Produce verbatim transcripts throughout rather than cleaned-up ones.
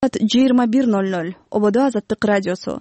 жыйырма бир ноль ноль Ободо Азаттык радиосу.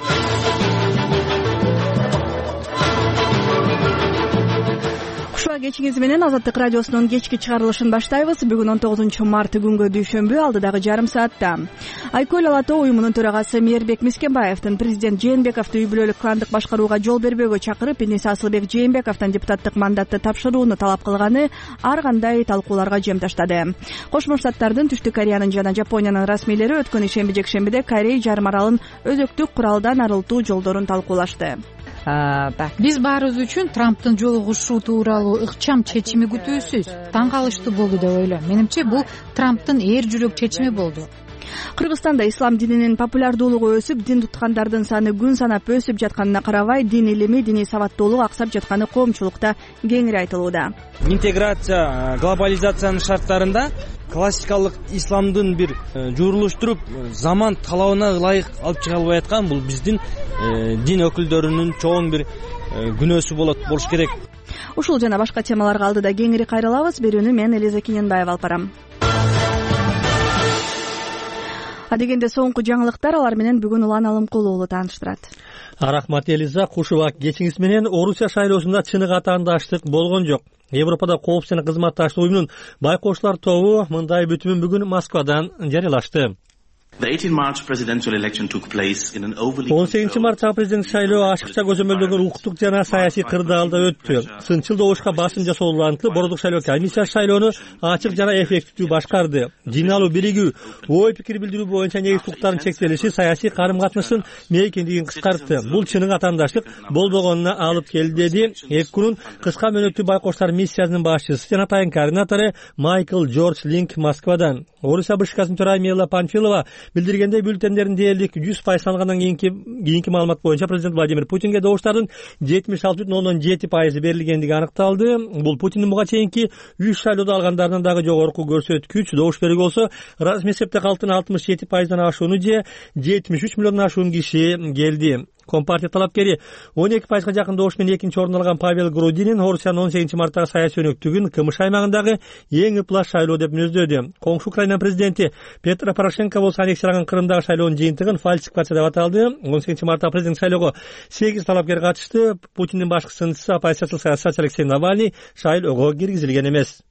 Кечиңиз менен Азаттык радиосунун кечки чыгарылышын баштайбыз. Бүгүн он тогузунчу март күнгө дүйшөмбү, алдыдагы жарым саатта Айкөл Ала Тоо уюмунун төрагасы Мээрбек Мискенбаевдин президент Жээнбековду үй бүлөлүк кландык башкарууга жол бербөөгө чакырып, иниси Асылбек Жээнбековдон депутаттык мандатты тапшырууну талап кылганы ар кандай талкууларга жем таштады. Кошмо Штаттардын, Түштүк Кореянын жана Жапониянын расмийлери өткөн ишемби жекшембиде Корей жарым аралын өзөктүк куралдан арылтуу жолдорун талкуулашты. Биз баарыбыз үчүн Трамптын жолугушуу тууралуу ыкчам чечими күтүүсүз, таң калыштуу болду деп ойлойм. Менимче бул Трамптын эр жүрөк чечими болду. Кыргызстанда ислам дининин популярдуулугу өсүп, дин туткандардын саны күн санап өсүп жатканына карабай, дин илими, диний сабаттуулук аксап жатканы коомчулукта кеңири айтылууда. Интеграция, глобализациянын шарттарында классикалык исламдын бир журулуштуруп, заман талабына ылайык алып чыга албай аткан бул биздин дин өкүлдөрүнүн чоң бир күнөөсү болот болуш керек. Ушул жана башка темаларга алдыда кеңири кайрылабыз. Берүүнү мен Элиза Киненбаева алып барам. Адегенде соңку жаңылыктар, алар менен бүгүн Улан Алымкулуу уулу тааныштырат. Рахмат Элиза, кушубак кечиңиз менен. Орусия шайлоосунда чынык атаандаштык болгон жок. Европада коопсуздук жана кызматташтык уюмунун байкоочулар тобу мындай бүтүмүн бүгүн Москвадан жарыялашты. он сегизинчи марттагы президент шайлоо ашыкча көзөмөлдөгөн укуктук жана саясий кырдаалда өттү. Сынчыл добушка басым жасоо улантылып, Бородок шайлоо комиссиясы шайлоону ачык жана эффективдүү башкарды. Жыйналуу биригүү, ой пикир билдирүү боюнча негизги укуктардын чектелиши саясий карым-катныштын мейкиндигин кыскартты. Бул чынык атаандаштык болбогонуна алып келди, деди эки күнүн кыска мөөнөттүү байкоочулар миссиясынын башчысы жана тайын координатору Майкл Джордж Линк Москвадан. Орусия башкасынын төрайымы Мила Панфилова билдиргендей, бюллетендердин дээрлик жүз пайыз саналгандан кийинки кийинки маалымат боюнча президент Владимир Путинге добуштардын жетимиш алты бүтүн ондон жети пайызы берилгендиги аныкталды. Бул Путиндин буга чейинки үч шайлоодо алгандарынан дагы жогорку көрсөткүч. Добуш берүүгө болсо расмий эсепте калктын алтымыш жети пайыздан ашууну же жетимиш үч миллиондон ашуун киши келди. Компартия талапкери он эки пайызга жакын добуш менен экинчи ордун алган Павел Грудинин Орусиянын он сегизинчи марттагы саясий өнөктүгүн КМШ аймагындагы эң ыплас шайлоо деп мүнөздөдү. Коңшу Украина президенти Петро Порошенко болсо аннексияланган Крымдагы шайлоонун жыйынтыгын фальсификация деп аталды. он сегизинчи марттагы президент шайлоого сегиз талапкер катышты. Путиндин башкы сынчысы оппозициялык саясатчы Алексей Навальный шайлоого киргизилген эмес.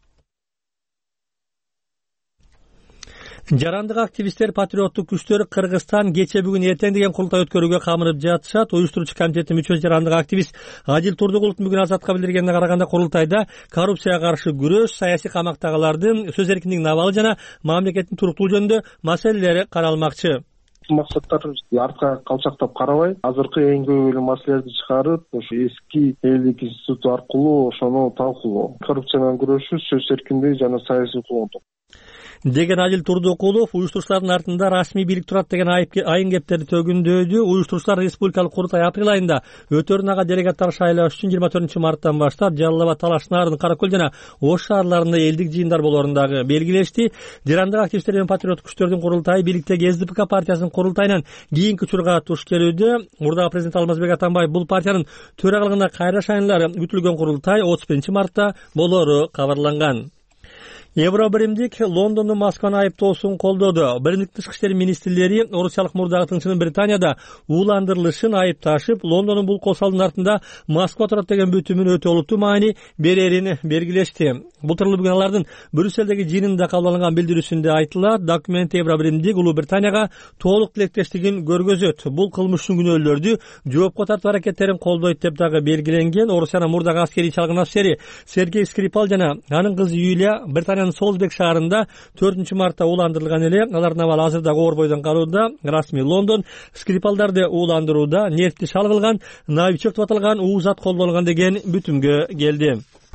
Жарандык активисттер, патриоттук күчтөр Кыргызстан кече бүгүн эртең деген курултай өткөрүүгө камырып жатышат. Уюштуруучу комитеттин мүчөсү жарандык активист Адил Турдугуловдун бүгүн Азатка билдиргенине караганда, курултайда коррупцияга каршы күрөш, саясий камактагылардын сөз эркиндигинин абалы жана мамлекеттин туруктуулугу жөнүндө маселелери каралмакчы. Максаттар артка калчактап карабай, азыркы эң көбүлүү маселелерди чыгарып, ошо эски элдик институт аркылуу ошону талкуулоо. Коррупция менен күрөшүү, сөз эркиндиги жана саясий коомдук деген Адил Турдукулов уюштуруучулардын артында расмий бийлик турат деген айын кептерди төгүндөдү. Уюштуруучулар республикалык курултай апрель айында өтөрүн ага делегаттар шайлаш үчүн жыйырма төртүнчү марттан баштап Жалал Абад, Талаш, Нарын, Каракөл жана Ош шаарларында элдик жыйындар болоорун дагы белгилешти. Жарандык активисттер менен патриоттук күчтөрдүн курултайы бийликтеги СДПК партиясынын курултайынан кийинки учурга туш келүүдө. Мурдагы президент Алмазбек Атамбаев бул партиянын төрагалыгына кайра шайланары күтүлгөн курултай отуз биринчи мартта болоору кабарланган. Евро биримдик Лондондун Москваны айыптоосун колдоду. Биримдик тышкы иштер министрлери орусиялык мурдагы тыңчынын Британияда ууландырылышын айыпташып, Лондондун бул косалдын артында Москва турат деген бүтүмүн өтө олуттуу маани берерин белгилешти. Былтыр бүгүн алардын Брюсселдеги жыйынында кабыл алынган билдирүүсүндө айтылат, документ Евро биримдик Улуу Британияга толук тилектештигин көргөзөт. Бул кылмыш үчүн күнөөлөрдү жоопко тартуу аракеттерин колдойт деп дагы белгиленген. Орусиянын мурдагы аскерий чалгын офицери Сергей Скрипал жана анын кызы Юлия Британия Солсбек шаарында төртүнчү мартта ууландырылган эле. Алардын абалы азырда оор бойдон калууда. Расмий Лондон Скрипалдарды ууландырууда нефти шалгылган, новичок деп аталган уузат колдонулган деген бүтүмгө келди.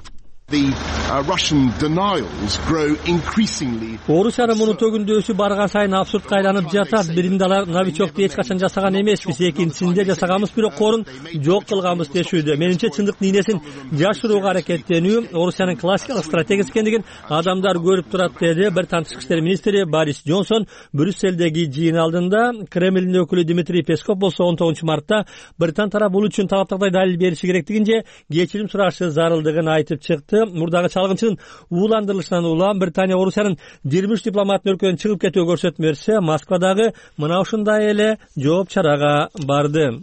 Орусиянын муну төгүндөсү барган сайын абсурдка айланып жатат. Биринде алар новичокду эч качан жасаган эмеспиз, экинчисинде жасаганбыз, бирок корун жок кылганбыз дешүүдө. Менимче чындыктын ийнесин жашырууга аракеттенүү Орусиянын классикалык стратегиясы экендигин адамдар көрүп турат, деди Британ тышкы иштер министри Борис Джонсон Брюсселдеги жыйын алдында. Кремлдин өкүлү Дмитрий Песков болсо он тогузунчу мартта Британ тарап бул үчүн талаптагыдай далил бериши керектигин же кечирим сурашы зарылдыгын айтып чыкты. кызматы мурдагы чалгынчынын ууландырылышынан улам Британия Орусиянын жыйырма үч дипломатын өлкөдөн чыгып кетүүгө көрсөтмө берсе, Москвадагы мына ушундай эле жооп чарага барды.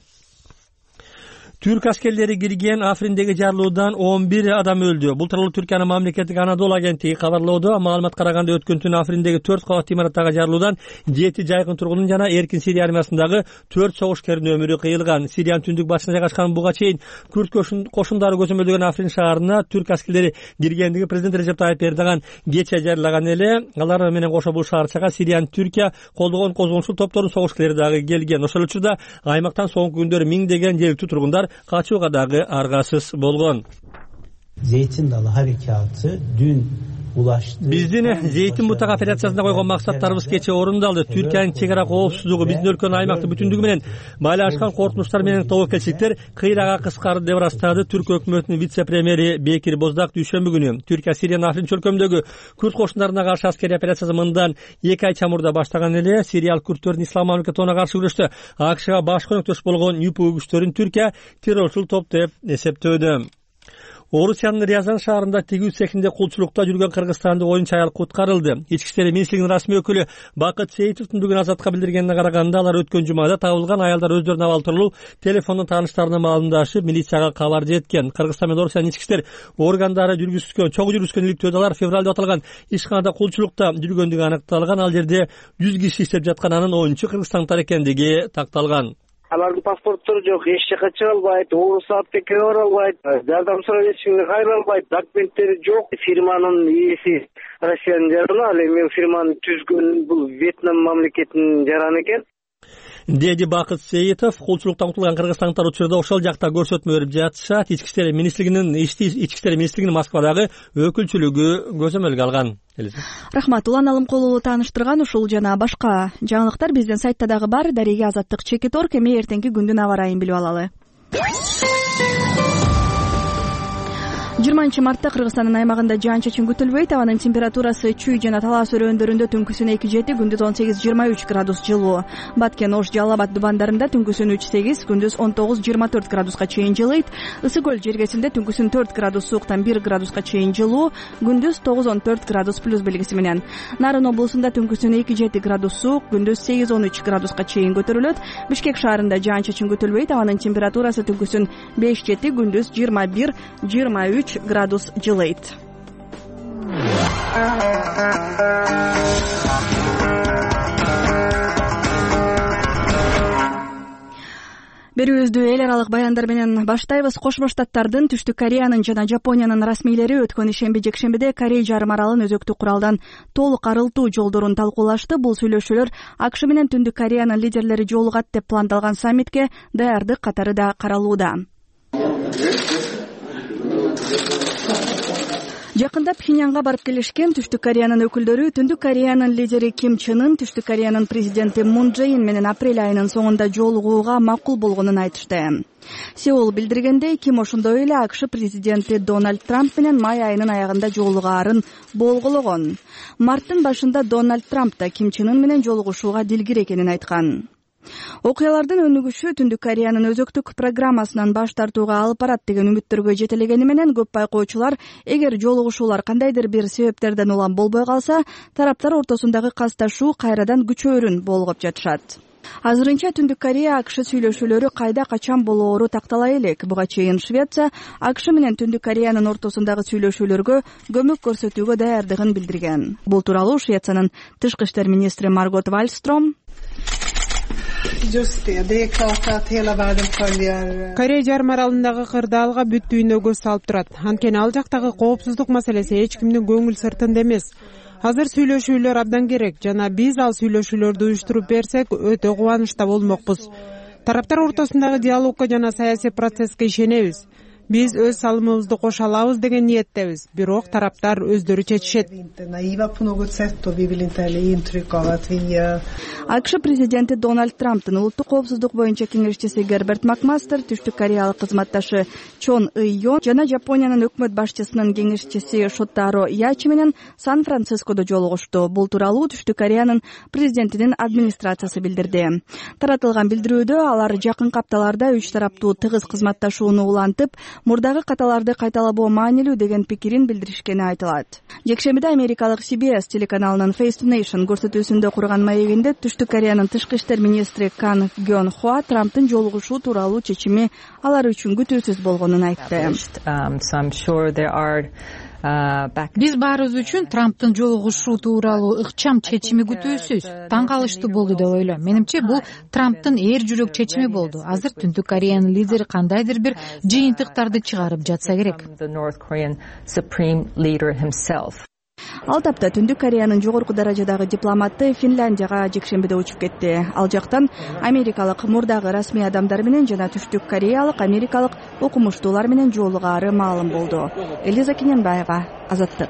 Түрк аскерлери кирген Африндеги жарылуудан он бир адам өлдү. Бул тууралуу Түркиянын мамлекеттик Анадолу агенттиги кабарлоодо. Маалымат караганда өткөн түнү Африндеги төрт кабаттуу имараттагы жарылуудан жети жайкын тургундун жана Эркин Сирия армиясындагы төрт согушкердин өмүрү кыйылган. Сириянын түндүк батышына жайгашкан буга чейин Күрд кошундары көзөмөлдөгөн Африн шаарына түрк аскерлери киргендиги президент Режеп Тайып Эрдоган кече жарылаган эле. Алар менен кошо бул шаарчага Сириянын Түркия колдогон козгончул топтордун согушкерлери дагы келген. Ошол учурда аймактан соңку күндөрү миңдеген жергиликтүү тургундар качууга дагы аргасыз болгон. Zeytin Dalı Harekatı dün ulaştı. Биздин Зейтин бутак операциясында койгон максаттарыбыз кече орундалды. Түркиянын чек ара коопсуздугу, биздин өлкөнүн аймактык бүтүндүгү менен байланышкан коркунучтар менен тобокелчиликтер кыйрага кыскарды деп ырастады түрк өкмөтүнүн вице-премьери Бекир Боздак дүйшөмбү күнү. Түркия Сириянын Африн чөлкөмдөгү Күрд кошундарына каршы аскерий операциясы мындан эки ай чамурда баштаган эле. Сириялык күрдтөрдүн ислам мамлекетине каршы күрөштө АКШга баш көмөктөш болгон ЮПУ күчтөрүн Түркия террорчул топ деп эсептөөдө. Орусиянын Рязан шаарында тигүү цехинде кулчулукта жүргөн кыргызстандык оюнчу аял куткарылды. Ички иштер министрлигинин расмий өкүлү Бакыт Сейитовдун бүгүн Азатка билдиргенине караганда, алар өткөн жумада табылган аялдар өздөрүнө абал тууралуу телефондон тааныштарына маалымдашып, милицияга кабар жеткен. Кыргызстан менен Орусиянын ички иштер органдары жүргүзүшкөн, чогуу жүргүзгөн иликтөөдө алар февралда аталган ишканада кулчулукта жүргөндүгү аныкталган. Ал жерде жүз киши иштеп жаткан, анын оюнчу кыргызстандыктар экендиги такталган. Алардын паспорттору жок, эч жака чыга албайт, орус аптекке бара албайт, жардам сурап эч кимге кайра албайт, документтери жок. Фирманын ээси Россиянын жараны, ал эми фирманы түзгөн бул Вьетнам мамлекетинин жараны экен. Деди Бакыт Сейитов. Кулчулуктан кутулган кыргызстандыктар учурда ошол жакта көрсөтмө берип жатышат. Ички иштер министрлигинин ички иштер министрлигинин Москвадагы өкүлчүлүгү көзөмөлгө алган. Рахмат. Улан Алымкулову тааныштырган ушул жана башка жаңылыктар биздин сайтта дагы бар. Дареге Азаттык чекит орг. Эми эртеңки күндүн аба ырайын билип алалы. жыйырманчы мартта Кыргызстандын аймагында жаан-чачын күтүлбөйт. Абанын температурасы Чүй жана Талас өрөөндөрүндө түнкүсүн эки жети, күндүз он сегиз жыйырма үч градус жылуу. Баткен, Ош, Жалал Абад дубандарында түнкүсүн үч сегиз, күндүз он тогуз жыйырма төрт градуска чейин жылыйт. Ысык көл жергесинде түнкүсүн төрт градус сууктан бир градуска чейин жылуу, күндүз тогуз он төрт градус плюс белгиси менен. Нарын облусунда түнкүсүн эки жети градус суук, күндүз сегиз он үч градуска чейин көтөрүлөт. Бишкек шаарында жаан-чачын күтүлбөйт. Абанын температурасы түнкүсүн беш жети, күндүз жыйырма бир жыйырма үч градус жылыйт. Берүүбүздү эл аралык баяндар менен баштайбыз. Кошмо Штаттардын, Түштүк Кореянын жана Жапониянын расмийлери өткөн ишемби-жекшембиде Корей жарым аралын өзөктүк куралдан толук арылтуу жолдорун талкуулашты. Бул сүйлөшүүлөр АКШ менен Түндүк Кореянын лидерлери жолугат деп пландалган саммитке даярдык катары да каралууда. Жакында Пхеньянга барып келишкен Түштүк Кореянын өкүлдөрү Түндүк Кореянын лидери Ким Чен Ын Түштүк Кореянын президенти Мун Чже Ин менен апрель айынын соңунда жолугууга макул болгонун айтышты. Сеул билдиргендей, Ким ошондой эле АКШ президенти Дональд Трамп менен май айынын аягында жолугаарын болгологон. Марттын башында Дональд Трамп да Ким Чен Ын менен жолугушууга дилгир экенин айткан. Окуялардын өнүгүшү Түндүк Кореянын өзөктүк программасынан баш тартууга алып барат деген үмүттөргө жетелегени менен көп байкоочулар эгер жолугушуулар кандайдыр бир себептерден улам болбой калса, тараптар ортосундагы касташуу кайрадан күчөөрүн болгоп жатышат. Азырынча Түндүк Корея АКШ сүйлөшүүлөрү кайда качан болоору тактала элек. Буга чейин Швеция АКШ менен Түндүк Кореянын ортосундагы сүйлөшүүлөргө көмөк көрсөтүүгө даярдыгын билдирген. Бул тууралуу Швециянын тышкы иштер министри Маргот Вальстром Корея жарым аралындагы кырдаалга бүт дүйнө көз салып турат. Анткени ал жактагы коопсуздук маселеси эч кимдин көңүл сыртында эмес. Азыр сүйлөшүүлөр абдан керек жана биз ал сүйлөшүүлөрдү уюштуруп берсек өтө кубанычта болмокпуз. Тараптар ортосундагы диалогко жана саясий процесске ишенебиз. Биз өз салымыбызды кошо алабыз деген ниеттебиз. Бирок тараптар өздөрү чечишет. АКШ президенти Дональд Трамптын улуттук коопсуздук боюнча кеңешчиси Герберт Макмастер, түштүк кореялык кызматташы Чон Ыйон жана Жапониянын өкмөт башчысынын кеңешчиси Шотаро Ячи менен Сан-Францискодо жолугушту. Бул тууралуу Түштүк Кореянын президентинин администрациясы билдирди. Таратылган билдирүүдө алар жакын апталарда үч тараптуу тыгыз кызматташууну улантып, мурдагы каталарды кайталабоо маанилүү деген пикирин билдиришкени айтылат. Жекшембиде америкалык Си Би Эс телеканалынын Face the Nation көрсөтүүсүндө курган маегинде Түштүк Кореянын тышкы иштер министри Кан Гён Хва Трамптын жолугушуу тууралуу чечими алар үчүн күтүүсүз болгонун айтты. Биз баарыбыз үчүн Трамптын жолугушуу тууралуу ыкчам чечими күтүүсүз, таң калыштуу болду деп ойлойм. Менимче бул Трамптын эр жүрөк чечими болду. Азыр Түндүк Кореянын лидери кандайдыр бир жыйынтыктарды чыгарып жатса керек. Ал тапта Түндүк Кореянын жогорку даражадагы дипломаты Финляндияга жекшембиде учуп кетти. Ал жактан америкалык мурдагы расмий адамдар менен жана түштүк кореялык, америкалык окумуштуулар менен жолугаары маалым болду. Элиза Кененбаева, Азаттык.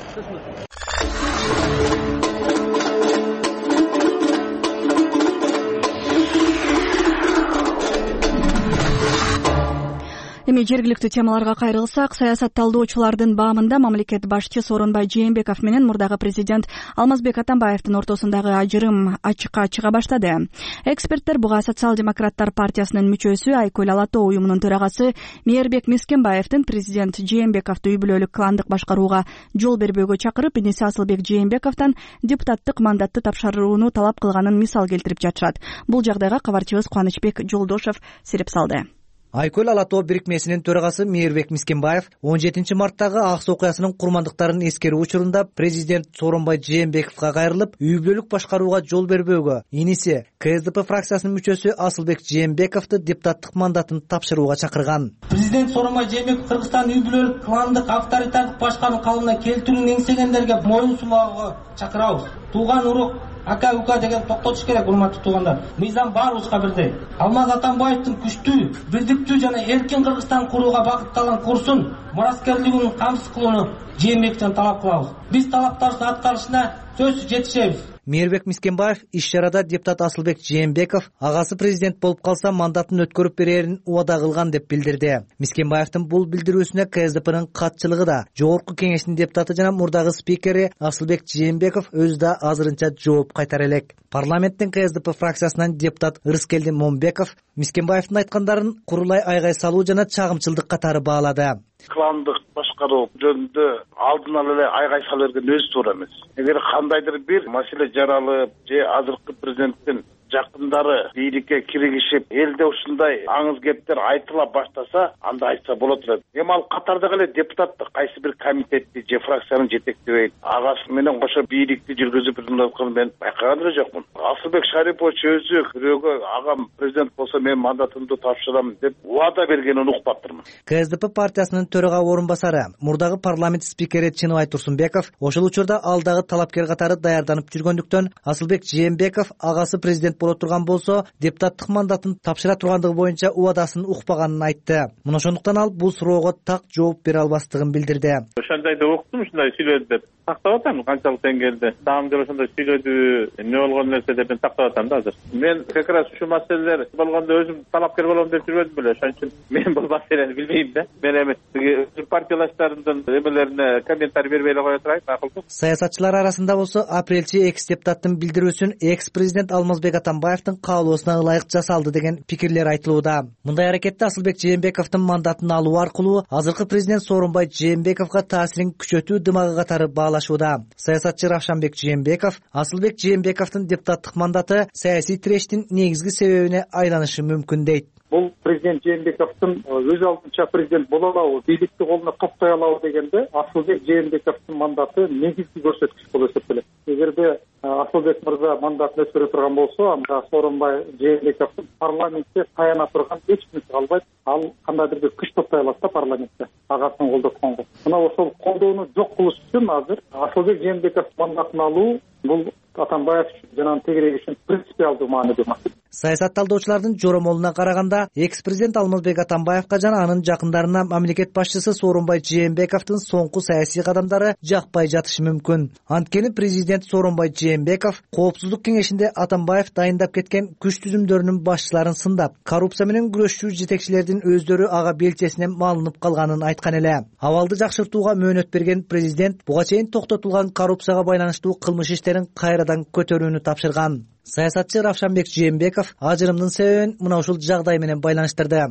Эми жергиликтүү темаларга кайрылсак, саясат талдоочулардын баамында мамлекет башчы Сооронбай Жээнбеков менен мурдагы президент Алмазбек Атамбаевдин ортосундагы ажырым ачыкка чыга баштады. Эксперттер буга Социал-демократтар партиясынын мүчөсү Айкөл Алато уюмунун төрагасы Мээрбек Мискенбаевдин президент Жээнбековду үй бүлөлүк кландык башкарууга жол бербөөгө чакырып, иниси Асылбек Жээнбековдон депутаттык мандатты тапшырууну талап кылганын мисал келтирип жатышат. Бул жагдайга кабарчыбыз Кубанычбек Жолдошов сирип салды. Айкөл Алато бирикмесинин төрагасы Мээрбек Мискенбаев он жетинчи марттагы ак суу окуясынын курмандыктарын эскерүү учурунда президент Сооронбай Жээнбековго кайрылып, үй бүлөлүк башкарууга жол бербөөгө, иниси Ка Эс Дэ Пэ фракциясынын мүчөсү Асылбек Жээнбековду депутаттык мандатын тапшырууга чакырган. Президент Сооронбай Жээнбеков Кыргызстан үй бүлөлүк кландык авторитардык башкаруу калыбына келтирүүнү эңсегендерге моюн сулууга чакырабыз. Тууган урук ака ука деген токтотуш керек, урматтуу туугандар. Мыйзам баарыбызга бирдей. Алмаз Атамбаевдин күчтүү, бирдиктүү жана эркин Кыргызстан курууга багытталган курсун мураскерлигин камсыз кылууну Жээнбековдон талап кылабыз. Биз талаптарыбыздын аткарышына сөзсүз жетишебиз. Мээрбек Мискенбаев иш-чарада депутат Асылбек Жээнбеков агасы президент болуп калса мандатын өткөрүп берерин убада кылган деп билдирди. Мискенбаевдин бул билдирүүсүнө Ка Эс Дэ Пэнин катчылыгы да, жогорку кеңештин депутаты жана мурдагы спикери Асылбек Жээнбеков өзү да азырынча жооп кайтара элек. Парламенттин Ка Эс Дэ Пэ фракциясынан депутат Рыскелди Момбеков Мискенбаевдин айткандарын курулай айгай салуу жана чагымчылдык катары баалады. Кландык башкаруу жөнүндө алдын ала эле айгай сала берген өзү туура эмес. Эгер кандайдыр бир маселе жаралып, же азыркы президенттин жакындары бийликке киригишип, элде ушундай аңыз кептер айтыла баштаса, анда айтса болот эле. Эми ал катардагы эле депутат кайсы бир комитетти же фракцияны жетектебейт, агасы менен кошо бийликти жүргүзүп жатканын мен байкаган эле жокмун. Асылбек Шарипович өзү бирөөгө агам президент болсо мен мандатымды тапшырам деп убада бергенин укпаптырмын. Ка Эс Дэ Пэ партиясынын төрага орун басары, мурдагы парламент спикери Чыныбай Турсунбеков ошол учурда алдагы талапкер катары даярданып жүргөндүктөн Асылбек Жээнбеков агасы президент боло турган болсо, депутаттык мандатын тапшыра тургандыгы боюнча убадасын укпаганын айтты. Мына ошондуктан ал бул суроого так жооп бере албастыгын билдирди. Ошондой да уктум, ушундай сүйлөдү деп тактап атам, канчалык деңгээлде. Дагы бир ошондой сүйлөдү, эмне болгон нерсе деп мен тактап атам да азыр. Мен как раз ушу маселелер болгондо өзүм талапкер болом деп жүрбөдүм беле, ошон үчүн мен бул маселени билбейм да. Мен эми партиялаштарымдын эмелерине комментарий бербей эле кое турайын, макулбу? Саясатчылар арасында болсо апрелчи экс депутаттын билдирүүсүн экс президент Алмазбек Атамбаевдин каалоосуна ылайык жасалды деген пикирлер айтылууда. Мындай аракетте Асылбек Жээнбековдун мандатын алуу аркылуу азыркы президент Сооронбай Жээнбековго таасирин күчөтүү дымагы катары баалашууда. Саясатчы Равшанбек Жээнбеков Асылбек Жээнбековдун депутаттык мандаты саясий тирештин негизги себебине айланышы мүмкүн дейт. Бул президент Жээнбековдун өз алдынча президент боло алабы, бийликти колуна топтой алабы дегенде Асылбек Жээнбековдун мандаты негизги көрсөткүч болуп эсептелет. Эгерде Асылбек мырза мандатын өткөрө турган болсо, анда Сооронбай Жээнбековдун парламентте таяна турган эч нерсе калбайт. Ал кандайдыр бир күч топтой алат да парламентте агасын колдотконго. Мына ошол колдоону жок кылыш үчүн азыр Асылбек Жээнбековдун мандатын алуу бул Атамбаев жана тегерек үчүн принципиалдуу маанилүү маселе. Саясат талдоочулардын жоромолуна караганда, экс-президент Алмазбек Атамбаевга жана анын жакындарына мамлекет башчысы Сооронбай Жээнбековдун соңку саясий кадамдары жакпай жатышы мүмкүн. Анткени президент Сооронбай Жээнбеков Коопсуздук кеңешинде Атамбаев дайындап кеткен күч түзүмдөрүнүн башчыларын сындап, коррупция менен күрөшчү жетекчилердин өздөрү ага белчесинен малынып калганын айткан эле. Абалды жакшыртууга мөөнөт берген президент буга чейин токтотулган коррупцияга байланыштуу кылмыш иштерин кайрадан көтөрүүнү тапшырган. Саясатчы Равшанбек Жээнбеков ажырымдын себебин мына ушул жагдай менен байланыштырды. Президент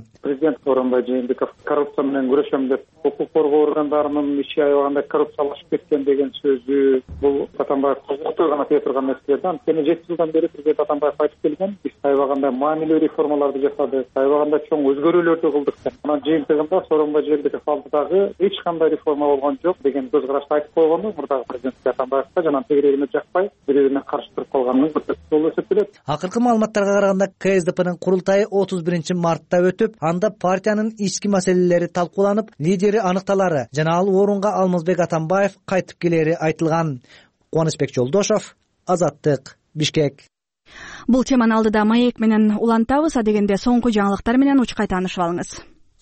президент Сооронбай Жээнбеков коррупция менен күрөшөм деп укук коргоо органдарынын иши аябаганда коррупциялашып кеткен деген сөзү бул Атамбаев кызыктуу гана тие турган нерсе да. Анткени жети жылдан бери президент Атамбаев айтып келген, биз аябаганда маанилүү реформаларды жасадык, аябаганда чоң өзгөрүүлөрдү кылдык деп. Анан жыйынтыгында Сооронбай Жээнбеков алдыдагы эч кандай реформа болгон жок деген көз карашты айтып койгону мурдагы президент Атамбаевка жана тегерегине жакпай бири бирине каршы туруп калганын көрсөтөт болуп эсептелет. Акыркы маалыматтарга караганда КСДПнын курултайы отуз биринчи мартта өтүп, анда партиянын ички маселелери талкууланып, лидери аныкталары жана ал орунга Алмазбек Атамбаев кайтып келери айтылган. Кубанычбек Жолдошов, Азаттык, Бишкек. Бул теманы алдыда маек менен улантабыз, адегенде соңку жаңылыктар менен учкай таанышып алыңыз.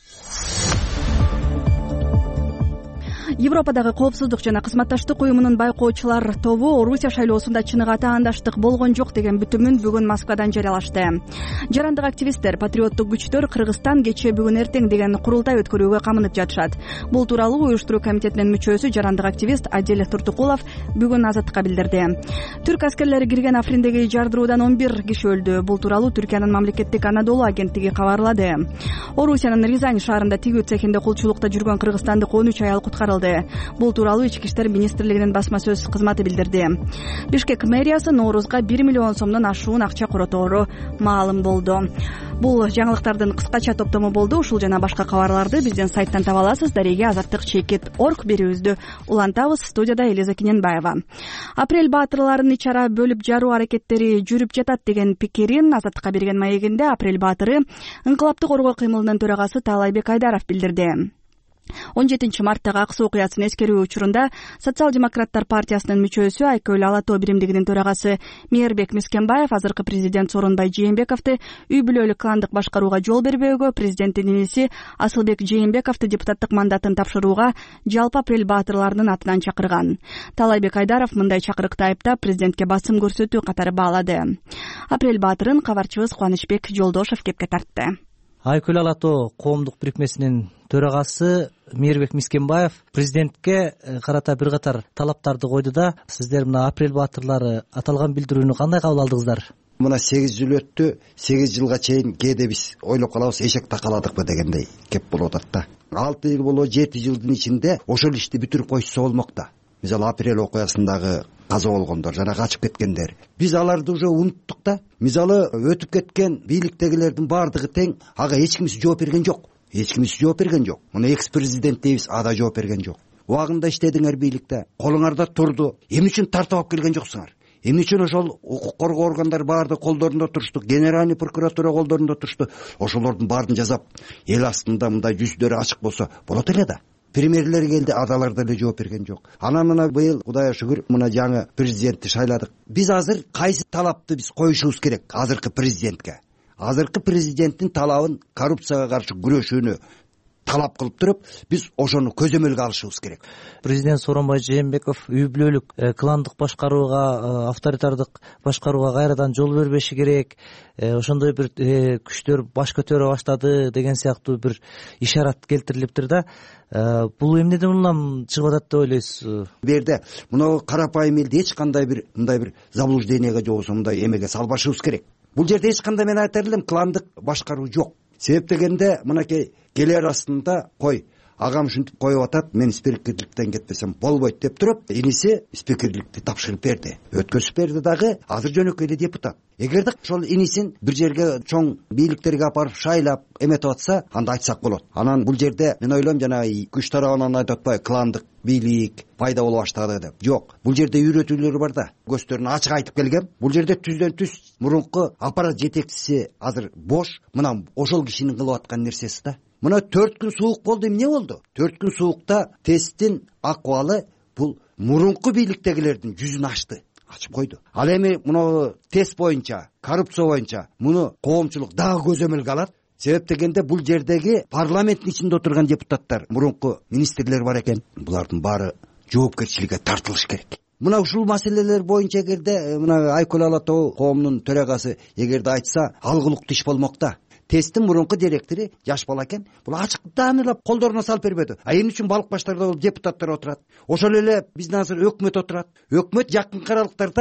Европадагы коопсуздук жана кызматташтык уюмунун байкоочулар тобу Орусия шайлоосунда чыныгы таандаштык болгон жок деген бүтүмүн бүгүн Москвадан жарыялашты. Жарандык активисттер, патриоттук күчтөр Кыргызстан кечээ бүгүн эртең деген курултай өткөрүүгө камынып жатышат. Бул тууралуу уюштуруу комитетинин мүчөсү жарандык активист Адил Туртукулов бүгүн Азаттыкка билдирди. Түрк аскерлери кирген Африндеги жардыруудан он бир киши өлдү. Бул тууралуу Түркиянын мамлекеттик Анадолу агенттиги кабарлады. Орусиянын Рязань шаарында тигүү цехинде кулчулукта жүргөн кыргызстандык он үч аял куткарылды. Бул тууралуу Ички иштер министрлигинин басма сөз кызматы билдирди. Бишкек мэриясы Ноорузга бир миллион сомдон ашуун акча коротору маалым болду. Бул жаңылыктардын кыскача топтому болду. Ушул жана башка кабарларды биздин сайттан таба аласыз. Дареге азаттык чекит орг берүүбүздү улантабыз. Студияда Элиза Киненбаева. Апрель баатырларын ичара бөлүп жаруу аракеттери жүрүп жатат деген пикирин Азаттыкка берген маегинде Апрель баатыры ыңкылаптык коргоо кыймылынын төрагасы Таалайбек Айдаров билдирди. он жетинчи марттагы ак суу окуясын эскерүү учурунда Социал-демократтар партиясынын мүчөсү Айкөл Ала Тоо биримдигинин төрагасы Мээрбек Мискенбаев азыркы президент Сооронбай Жээнбековду үй бүлөлүк кландык башкарууга жол бербөөгө, президенттин иниси Асылбек Жээнбековду депутаттык мандатын тапшырууга жалпы Апрель баатырларынын атынан чакырган. Таалайбек Айдаров мындай чакырыкты айыптап президентке басым көрсөтүү катары баалады. Апрель баатырын кабарчыбыз Кубанычбек Жолдошов кепке тартты. Айкөл Ала Тоо коомдук бирикмесинин төрагасы Мээрбек Мискенбаев президентке карата бир катар талаптарды койду да, сиздер мына Апрель баатырлары аталган билдирүүнү кандай кабыл алдыңыздар? Мына сегиз жыл өттү, сегиз жылга чейин кээде биз ойлоп калабыз, эшек такаладыкпы дегендей кеп болуп атат да. алты жыл боло жети жылдын ичинде ошол ишти бүтүрүп койсо болмок да. Мисалы Апрель окуясындагы каза болгондор жана качып кеткендер. Биз аларды уже унуттук да. Мисалы өтүп кеткен бийликтегилердин баардыгы тең, ага эч кимиси жооп берген жок. Эч кимиси жооп берген жок. Муну экс-президент дейбиз, ада жооп берген жок. Убагында иштедиңер бийликте, колуңарда турду. Эмне үчүн тартып алып келген жоксуңар? Эмне үчүн ошол укук коргоо органдары баардыгы колдорунда турушту, генеральный прокуратура колдорунда турушту. Ошолордун баарын жасап, эл астында мындай жүздөрү ачык болсо болот эле да. Премьерлер келди, адалар деле жооп берген жок. Анан мына быйыл Кудайга шүгүр мына жаңы президентти шайладык. Биз азыр кайсы талапты биз коюшубуз керек азыркы президентке? Азыркы президенттин талабын коррупцияга каршы күрөшүүнү талап кылып туруп, биз ошону көзөмөлгө алышыбыз керек. Президент Сооронбай Жээнбеков үй бүлөлүк кландык башкарууга, авторитардык башкарууга кайрадан жол бербеши керек. Ошондой бир күчтөр баш көтөрө баштады деген сыяктуу бир ишарат келтирилиптир да. Бул эмнеден улам чыгып атат деп ойлойсуз? Бу жерде мына карапайым элди эч кандай бир мындай бир заблуждениеге же болбосо мындай эмеге салбашыбыз керек. Бул жерде эч кандай мен айтар элем кландык башкаруу жок. Себеп дегенде мынакей келер астында кой агам ушинтип коюп атат, мен спикерликтен кетпесем болбойт деп туруп, иниси спикерликти тапшырып берди. Өткөрүп берди дагы, азыр жөнөкөй эле депутат. Эгерде ошол инисин бир жерге чоң бийликтерге апарып шайлап эметип атса, анда айтсак болот. Анан бул жерде мен ойлойм жана күч тарабынан айтып атпайбы, кландык бийлик пайда боло баштады деп. Жок, бул жерде үйрөтүүлөр бар да. Көздөрүн ачык айтып келгем. Бул жерде түздөн түз мурунку аппарат жетекчиси азыр бош, мына ошол кишинин кылып аткан нерсеси да. Мына төрт күн суук болду, эмне болду? төрт күн суукта тесттин акыбалы бул мурунку бийликтегилердин жүзүн ачты, ачып койду. Ал эми муну тест боюнча, коррупция боюнча муну коомчулук дагы көзөмөлгө алат. Себеп дегенде бул жердеги парламенттин ичинде отурган депутаттар, мурунку министрлер бар экен. Булардын баары жоопкерчиликке тартылыш керек. Мына ушул маселелер боюнча эгерде мына Айкөл Ала Тоо коомунун төрагасы эгерде айтса, алгылыктуу иш болмок да. Тесттин мурунку директору жаш бала экен. Бул ачыктанып колдоруна салып бербеди. А эмне үчүн балык баштарда бул депутаттар отурат? Ошол эле биздин азыр өкмөт отурат. Өкмөт жакынкы аралыктарда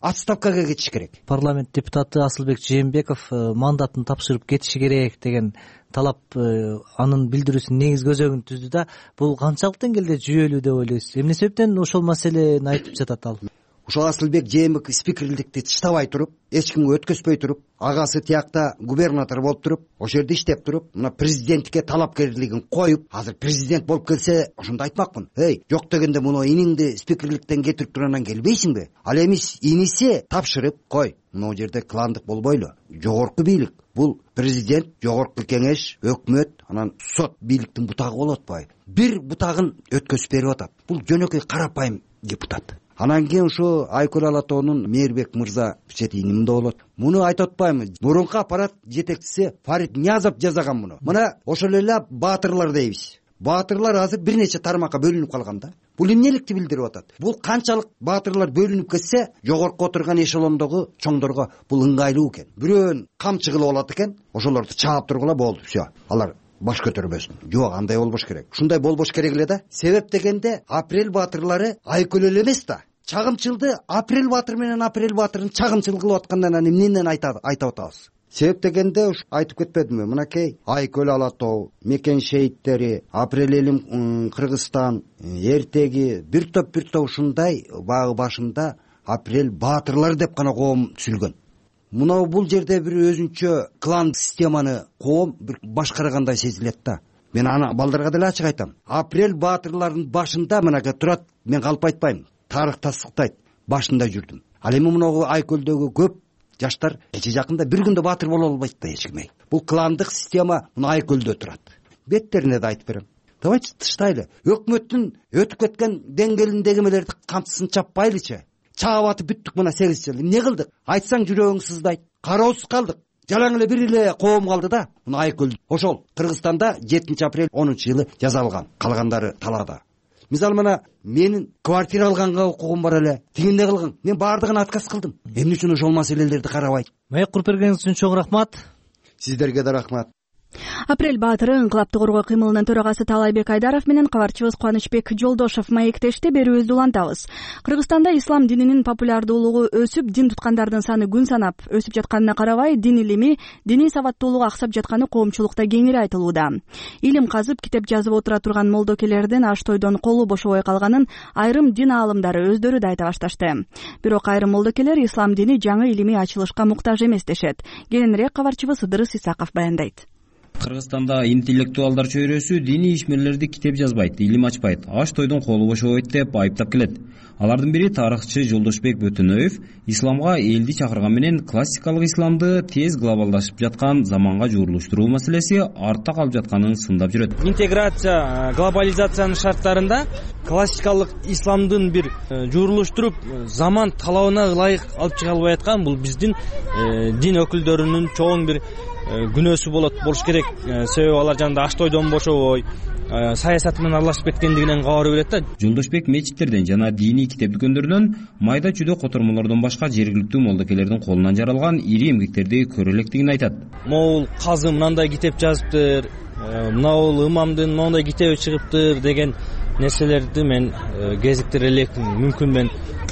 отставкага кетиш керек. Парламент депутаты Асылбек Жээнбеков мандатын тапшырып кетиши керек деген талап анын билдирүүсүн негизги өзөгүн түздү да, бул канчалык деңгээлде жүйөлүү деп ойлойсуз? Эмне себептен ошол маселени айтып жатат ал? Ошол Асылбек Жээнбеков спикерликти тыштабай туруп, эч кимге өткөзбөй туруп, агасы тиякта губернатор болуп туруп, ошол жерде иштеп туруп, мына президенттикке талапкерлигин коюп, азыр президент болуп келсе, ошондо айтмакмын. Эй, жок дегенде муну иниңди спикерликтен кетирип туруп келбейсиңби? Ал эми иниси тапшырып кой. Мына жерде кландык болбойлу. Жогорку бийлик. Бул президент, жогорку кеңеш, өкмөт, анан сот бийликтин бутагы болуп атпайбы? Бир бутагын өткөзүп берип атат. Бул жөнөкөй карапайым депутат. Анан кийин ушу Айкөл Алатоонун Мээрбек мырза чети эмне болот? Муну айтып атпаймынбы? Мурунку аппарат жетекчиси Фарид Ниязов жазаган муну. Мына ошол эле баатырлар дейбиз. Баатырлар азыр бир нече тармакка бөлүнүп калган да. Бул эмнеликти билдирип атат? Бул канчалык баатырлар бөлүнүп кетсе, жогорку отурган эшелондогу чоңдорго бул ыңгайлуу экен. Бирөөнүн камчы кылып алат экен, ошолорду чаап тургула болду. Все. Алар баш көтөрбөсүн. Жок, андай болбош керек. Ушундай болбош керек эле да. Себеп дегенде апрель баатырлары Айкөл эле эмес да. Чагымчылды апрель баатыр менен апрель баатырын чагымчыл кылып аткандан анан эмнеден айтып атабыз? Себеп дегенде уш айтып кетпедимби? Мынакей Айкөл Алатоо, Мекен шейиттери, апрель элим Кыргызстан, эртеги бир топ бир топ ушундай багы башында апрель баатырлар деп гана коом түзүлгөн. Мына бул жерде бир өзүнчө клан системаны коом бир башкаргандай сезилет да. Мен аны балдарга деле ачык айтам. Апрель баатырларынын башында мынакей турат, мен калп айтпайм. Тарых тасдыктайт, башында жүрдүм. Ал эми мына Айкөлдөгү көп жаштар эч жакында бир күндө баатыр боло албайт да эч ким. Бул кландык система мына Айкөлдө турат. Беттерине да айтып берем. Давайте тыштайлы. Өкмөттүн өтүп кеткен деңгээлиндеги эмелерди камчысын чаппайлычы. Чаап атып бүттүк мына сегиз жыл. Эмне кылдык? Айтсаң жүрөгүң сыздайт. Кароосуз калдык. Жалаң эле бир эле коом калды да. Мына Айкөл. Ошол Кыргызстанда жетинчи апрель онунчу жылы жазалган. Калгандары талаада. Мисалы мына менин квартира алганга укугум бар эле. Тигинде кылган. Мен баардыгын отказ кылдым. Эмне үчүн ошол маселелерди карабайт? Маек куруп бергениңиз үчүн чоң рахмат. Сиздерге да рахмат. Апрель баатыры Инкылапты коргоо кыймылынын төрагасы Таалайбек Айдаров менен кабарчыбыз Кубанычбек Жолдошов маектешти. Берүүбүздү улантабыз. Кыргызстанда ислам дининин популярдуулугу өсүп, дин туткандардын саны күн санап өсүп жатканына карабай, дин илими, диний сабаттуулугу аксап жатканы коомчулукта кеңири айтылууда. Илим казып, китеп жазып отура турган молдокелердин аш тойдон колу бошобой калганын айрым дин аалымдары өздөрү да айта башташты. Бирок айрым молдокелер ислам дини жаңы илимий ачылышка муктаж эмес дешет. Кийинирээк кабарчыбыз Ыдырыс Исаков баяндайт. Кыргызстанда интеллектуалдар чөйрөсү диний ишмерлерди китеп жазбайт, илим ачпайт, аш тойдон колу бошобойт деп айыптап келет. Алардын бири тарыхчы Жолдошбек Бөтөнөев исламга элди чакырган менен классикалык исламды тез глобалдашып жаткан заманга жуурулуштуруу маселеси артта калып жатканын сындап жүрөт. Интеграция, глобализациянын шарттарында классикалык исламдын бир жуурулуштуруп заман талабына ылайык алып чыга албай аткан бул биздин дин өкүлдөрүнүн чоң бир күнөөсү болот болуш керек. Себеби алар жанында аш тойдон бошобой, саясат менен аралашып кеткендигинен кабар берет да. Жолдошбек мечиттерден жана диний китеп дүкөндөрүнөн майда чүйдө котормолордон башка жергиликтүү молдокелердин колунан жаралган ири эмгектерди көрө элекдигин айтат. Могул казы мынандай китеп жазыптыр, мынабул имамдын моундай китеби чыгыптыр деген нерселерди мен кезиктире элекмин. Мүмкүн мен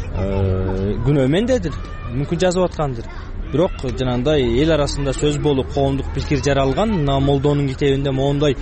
күнөө мендедир, мүмкүн жазып аткандыр. Бирок жанагындай эл арасында сөз болуп, коомдук пикир жаралган, мына молдонун китебинде моундай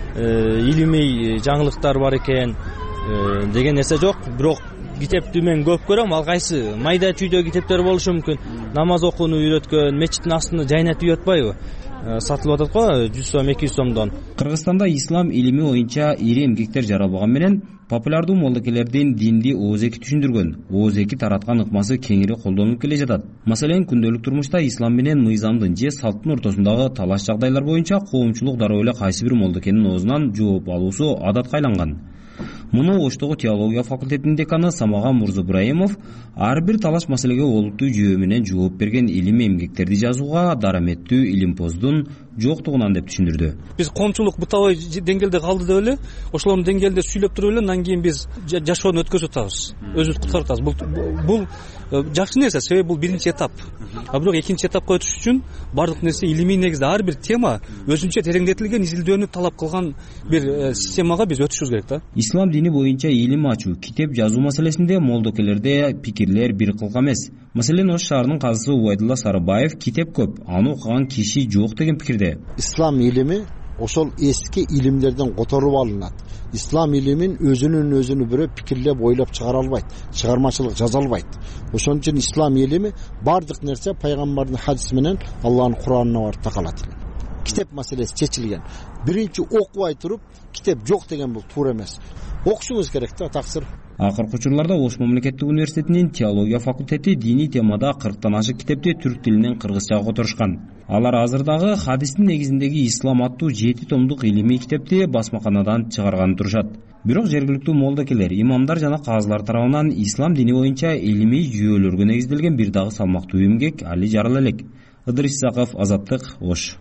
илимий жаңылыктар бар экен деген нерсе жок. Бирок китепти мен көп көрөм. Ал кайсы майда чүйдө китептер болушу мүмкүн. Намаз окууну үйрөткөн, мечиттин астына жайнатып үй атпайбы? Сатылып атат го жүз сом, эки жүз сомдон. Кыргызстанда ислам илими боюнча ири эмгектер жаралбаган менен популярдуу молдокелердин динди ооз-эки түшүндүргөн, ооз-эки тараткан ыкмасы кеңири колдонулуп келе жатат. Маселен, күндөлүк турмушта ислам менен мыйзамдын же салттын ортосундагы талаш жагдайлар боюнча коомчулук дароо эле кайсы бир молдокенин оозунан жооп алуусу адатка айланган. Муну Оштогу теология факультетинин деканы Самаган Мурзабраимов ар бир талаш маселеге олуттуу жүйө менен жооп берген илим эмгектерди жазууга дараметтүү илимпоздун жоктугунан деп түшүндүрдү. Биз коомчулук бутабай деңгээлде калды деп эле, ошолордун деңгээлде сүйлөп туруп эле андан кийин биз жашоону өткөзүп атабыз, өзүбүздү куткарып атабыз. Бул бул жакшы нерсе, себеби бул биринчи этап. А бирок экинчи этапка өтүш үчүн бардык нерсе илимий негизде ар бир тема өзүнчө тереңдетилген изилдөөнү талап кылган бир системага биз өтүшүбүз керек да. Ислам дини боюнча илим ачуу, китеп жазуу маселесинде молдокелерде пикирлер бир кылга эмес. Маселен, Ош шаарынын казысы Убайдулла Сарыбаев китеп көп, аны окуган киши жок деген пикирде. Ислам илими ошол эски илимдерден которуп алынат. Ислам илимин өзүнүн өзүнү бирөө пикирлеп ойлоп чыгара албайт, чыгармачылык жаза албайт. Ошон үчүн ислам илими бардык нерсе пайгамбардын хадиси менен Аллахтын Куранына барып такалат. Китеп маселеси чечилген. Биринчи окубай туруп китеп жок деген бул туура эмес. Окушуңуз керек да, таксыр. Акыркы учурларда Ош мамлекеттик университетинин теология факультети диний темада кырктан ашык китепти түрк тилинен кыргызчага которушкан. Алар азырдагы хадистин негизиндеги ислам аттуу жети томдук илимий китепти басмаканадан чыгарган турушат. Бирок жергиликтүү молдокелер, имамдар жана казылар тарабынан ислам дини боюнча илимий жүйөлөргө негизделген бир дагы салмактуу эмгек али жарала элек. Ыдырис Исаков, Азаттык, Ош.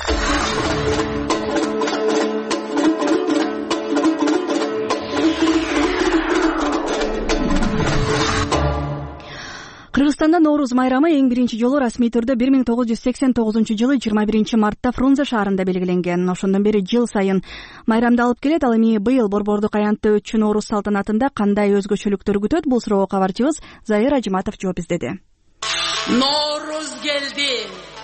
Кыргызстанда Норуз майрамы эң биринчи жолу расмий түрдө бир миң тогуз жүз сексен тогузунчу жылы жыйырма биринчи мартта Фрунзе шаарында белгиленген. Ошондон бери жыл сайын майрамды алып келет. Ал эми быйыл борбордук аянтта өтчү Норуз салтанатында кандай өзгөчөлүктөр күтөт? Бул суроого кабарчыбыз Зайыр Ажиматов жооп издеди. Норуз келди,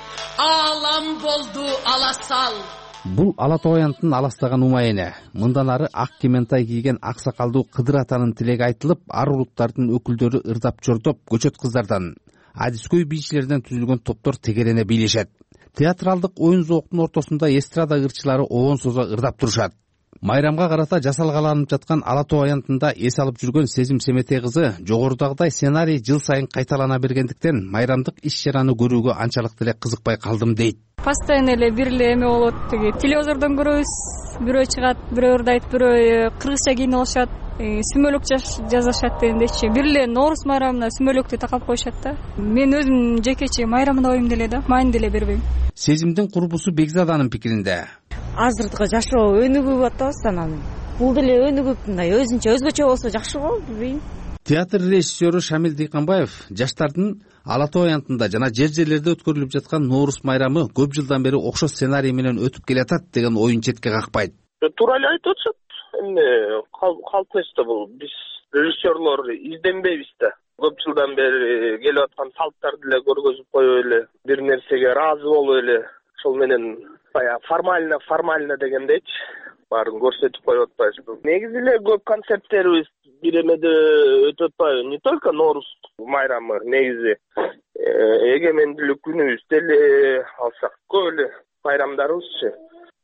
алам болду аласал. Бул ала тоо аянтын аластаган умайыны. Мындан ары ак кементай кийген ак сакалдуу Кыдыр атанын тилеги айтылып, ар улуттардын өкүлдөрү ырдап чортоп, көчөт кыздардан, адискөй бийчилерден түзүлгөн топтор тегерене бийлешет. Театралдык оюн зооктун ортосунда эстрада ырчылары оон созо ырдап турушат. Майрамга карата жасалгаланып жаткан ала тоо аянтында эс алып жүргөн Сезим Семетей кызы жогорудагыдай сценарий жыл сайын кайталана бергендиктен майрамдык иш-чараны көрүүгө анчалык деле кызыкпай калдым дейт. Постоянно эле бир эле эме болот, тиги телевизордон көрөбүз, бирөө чыгат, бирөө ырдайт, бирөө кыргызча кийинип алышат, сүмөлөк жазышат дегендейчи. Бир эле Норуз майрамына сүмөлөктү такап коюшат да. Мен өзүм жекече майрамда ойм деле да, майын деле бербейм. Сезимдин курбусу Бекзаданын пикиринде. Азыркы жашоо өнүгүп атабыз анан. Бул деле өнүгүп мындай өзүнчө өзгөчө болсо жакшы го, билбейм. Театр режиссеру Шамил Дыйканбаев жаштардын ала тоо аянтында жана жер жерлерде өткөрүлүп жаткан Норуз майрамы көп жылдан бери окшош сценарий менен өтүп келатат деген оюн четке какпайт. Туура эле айтып атышат. Эми калп нерсе бул, биз режиссерлор изденбейбиз да. Көп жылдан бери келип аткан салттарды эле көргөзүп коюп эле, бир нерсеге ыраазы болуп эле, ошол менен баягы формально формально дегендейчи баарын көрсөтүп коюп атпайбызбы. Негизи эле көп концерттерибиз бир эмеде өтүп атпайбы, не только Норуз майрамы, негизи эгемендүүлүк күнүбүздө эле алсак көп эле майрамдарыбызчы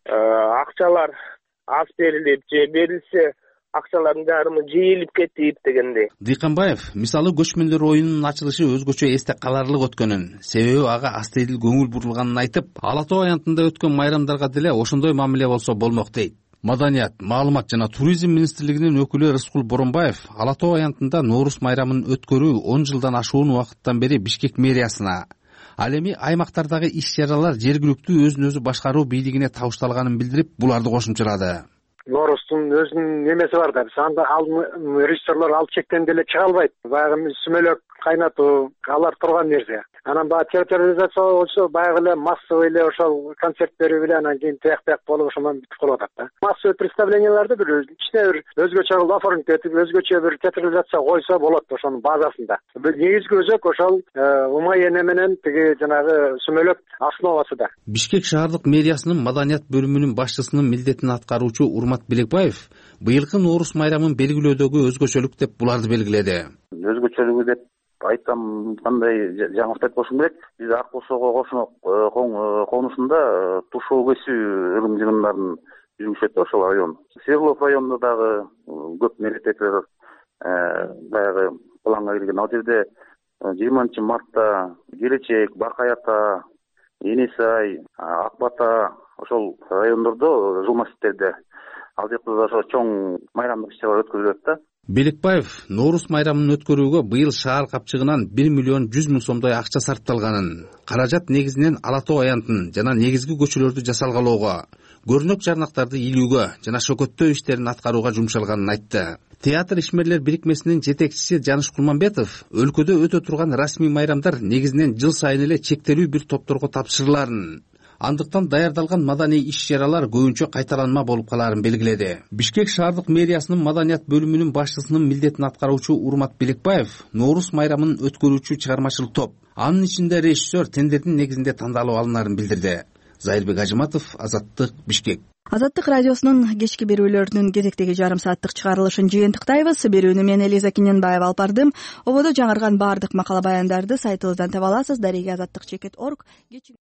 акчалар аз берилип же берилсе акчалардын жарымы жыйылып кетип дегендей. Дыйканбаев мисалы көчмөндөр оюнунун ачылышы өзгөчө эсте каларлык өткөнүн, себеби ага астейдил көңүл бурулганын айтып, ала тоо аянтында өткөн майрамдарга деле ошондой мамиле болсо болмок дейт. Маданият, маалымат жана туризм министрлигинин өкүлү Рыскул Боронбаев ала тоо аянтында Норуз майрамын өткөрүү он жылдан ашуун убакыттан бери Бишкек мэриясына, ал эми аймактардагы иш-чаралар жергиликтүү өзүн өзү башкаруу бийлигине табышталганын билдирип, буларды кошумчалады. Норуздун өзүнүн немеси бар да, биз анда ал режиссерлор ал чектен деле чыга албайт. Баягы сүмөлөк кайнатуу, алар турган нерсе. Анан баягы театрализация болсо баягы эле массовый эле ошол концерт берүү менен анан кийин тияк-тияк болуп ошондон бүтүп калып атат да. Массовый представленияларды бир ичине бир өзгөчө кылып оформить этип, өзгөчө бир театрализация койсо болот ошонун базасында. Негизги өзөк ошол умай эне менен тиги жанагы сүмөлөк основасыда. Бишкек шаардык мэриясынын маданият бөлүмүнүн башчысынын милдетин аткаруучу Урмат Белекбаев быйылкы Норуз майрамын белгилөөдөгү өзгөчөлүк деп буларды белгиледи. Өзгөчөлүгү деп айтсам кандай жаңылык айтпашым керек. Биз Ак Кошого кошмок конусунда тушоо кесүү ырым-жыгымдарын жүргүзүшөт да ошол район. Свердлов районунда дагы көп мерекелер баягы планга кирген. Ал жерде жыйырманчы мартта Келечек, Бакай ата, Энесай, Ак бата ошол райондордо жыл масжиттерде ал жакта да ошо чоң майрамдык иш-чаралар өткөрүлөт да. Белекбаев Норуз майрамын өткөрүүгө быйыл шаар капчыгынан бир миллион жүз миң сомдой акча сарпталганын, каражат негизинен ала тоо аянтын жана негизги көчөлөрдү жасалгалоого, көрнөк жарнактарды илүүгө жана шөкөттөө иштерин аткарууга жумшалганын айтты. Театр ишмерлер бирикмесинин жетекчиси Жаныш Кулманбетов өлкөдө өтө турган расмий майрамдар негизинен жыл сайын эле чектелүү бир топторго тапшырыларын, андыктан даярдалган маданий иш чаралар көбүнчө кайталанма болуп калаарын белгиледи. Бишкек шаардык мэриясынын маданият бөлүмүнүн башчысынын милдетин аткаруучу Урмат Белекбаев Нооруз майрамын өткөрүүчү чыгармачылык топ, анын ичинде режиссер тендердин негизинде тандалып алынаарын билдирди. Зайырбек Ажыматов, Азаттык, Бишкек. Азаттык радиосунун кечки берүүлөрүнүн кезектеги жарым сааттык чыгарылышын жыйынтыктайбыз. Берүүнү мен Элиза Киненбаева алып бардым. Ободо жаңырган баардык макала баяндарды сайтыбыздан таба аласыз. Дареги азаттык чекит точка орг.